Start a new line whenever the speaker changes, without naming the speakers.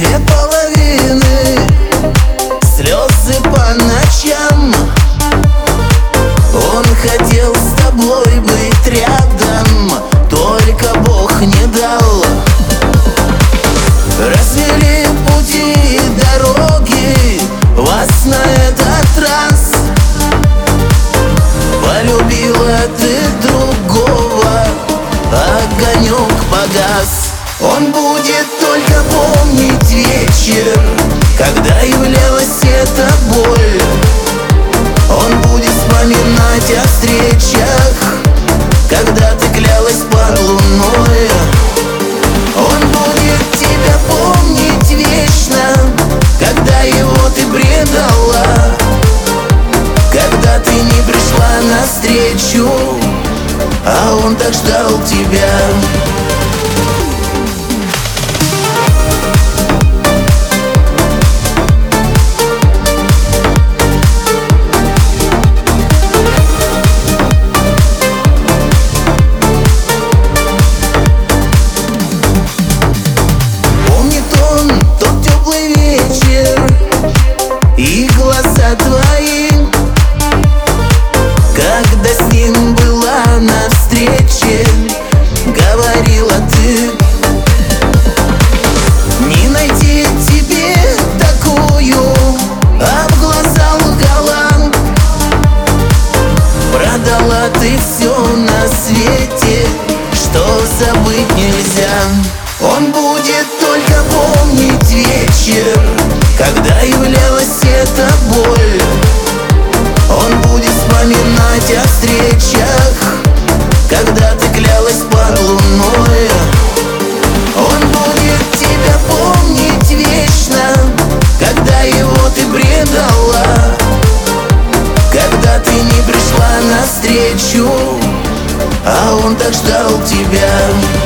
две половины, слезы по ночам. Он хотел с тобой быть рядом, только Бог не дал. Развели пути и дороги вас на этот раз. Полюбила ты другого, огонек погас. Он будет только помнить вечер, когда являлась эта боль. Он будет вспоминать о встречах, когда ты клялась под луной. Он будет тебя помнить вечно, когда его ты предала, когда ты не пришла навстречу, а он так ждал тебя. И глаза твои, когда с ним была на встрече, говорила ты: не найти тебе такую, а в глаза лгала. Продала ты все на свете, что забыть нельзя. Он будет только помнить вечер, когда являлась эта боль. Он будет вспоминать о встречах, когда ты клялась под луной. Он будет тебя помнить вечно, когда его ты предала, когда ты не пришла навстречу, а он так ждал тебя.